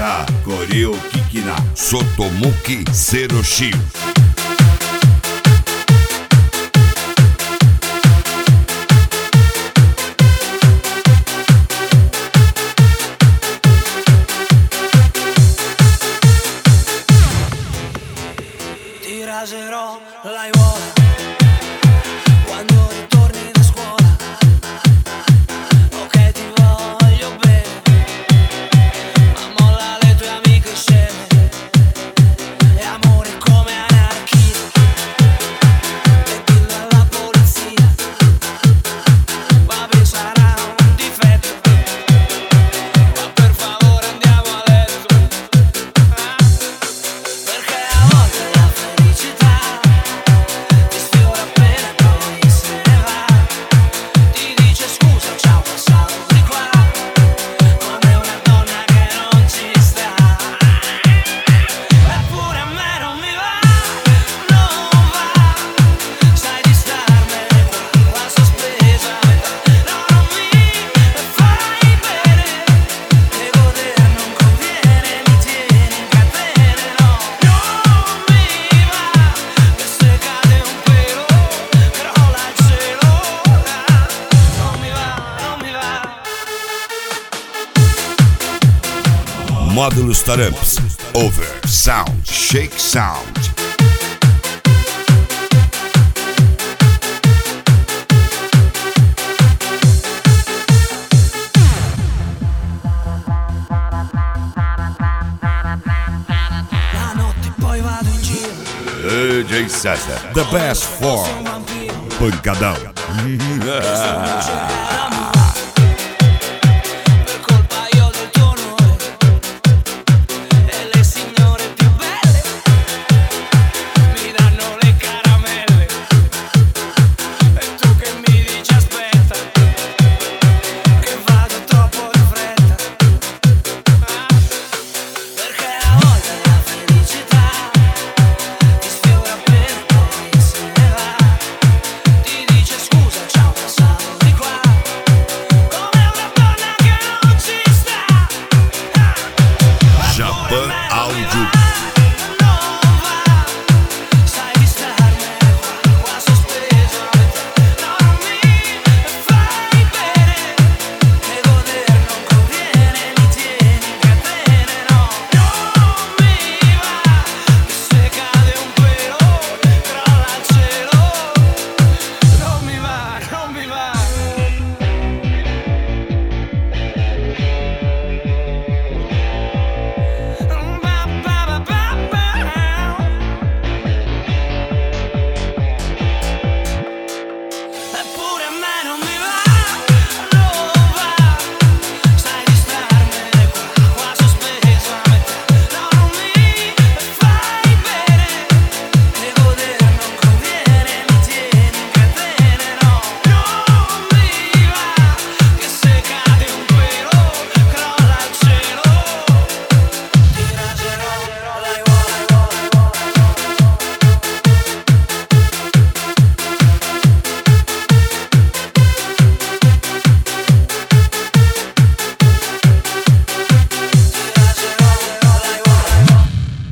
Za Koreo Kikina Sotomuki Seroshio. Ti raserò l'aiuola quando ritorni da scuola. Ok, ti voglio bene, ma molla le tue amiche sceme. E amore come anarchia, e dillo alla polizia. Vabbè, sarà un difetto, ma per favore andiamo a letto. Perché a volte la felicità ti sfiora appena poi se ne va. Ti dice scusa, ciao, passavo di qua, come una donna che non ci sta. Eppure a me non mi va, non va. Sai di starmene qua sospesa a metà. No, non mi fai bene, e godere non conviene, mi tieni in catene. No, non mi va, che se cade un pelo crolla il cielo. Non mi va, non mi va. Modulus Taramps Over Sound Shake Sound. La notte poi vado in giro, DJ Sasa The best form Pancadão. cercare